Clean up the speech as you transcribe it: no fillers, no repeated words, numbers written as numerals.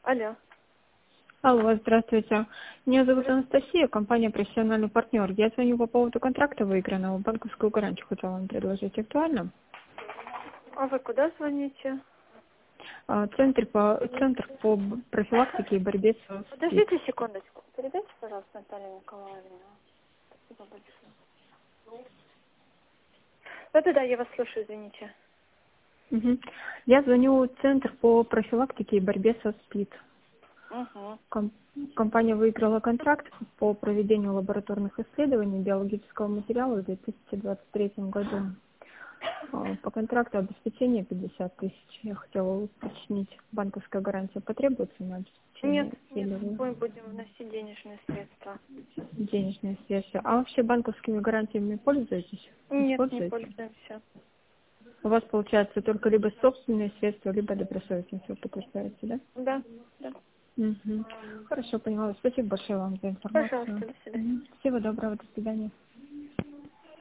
Алло. Алло, здравствуйте. Меня зовут Анастасия, компания «Профессиональный партнер». Я звоню по поводу контракта выигранного. Банковскую гарантию хотела вам предложить. Актуально? А вы куда звоните? Центр по профилактике и борьбе со СПИД. Подождите секундочку. Передайте, пожалуйста, Наталья Николаевна. Спасибо большое. Да-да-да, я вас слушаю, извините. Мгм. Я звоню в Центр по профилактике и борьбе со СПИД. Угу. Компания выиграла контракт по проведению лабораторных исследований биологического материала в 2023 году. По контракту обеспечение 50 тысяч. Я хотела уточнить, банковская гарантия потребуется на Нет, обеспечение нет, или вы мы будем вносить денежные средства. денежные средства? А вообще банковскими гарантиями пользуетесь? Нет, не Используете? пользуемся. У вас получается только либо собственные средства, либо добросовестность вы подтверждаете, да? Да, да. Мгм. Хорошо, поняла. Спасибо большое вам за информацию. Пожалуйста, до свидания. Всего доброго, до свидания.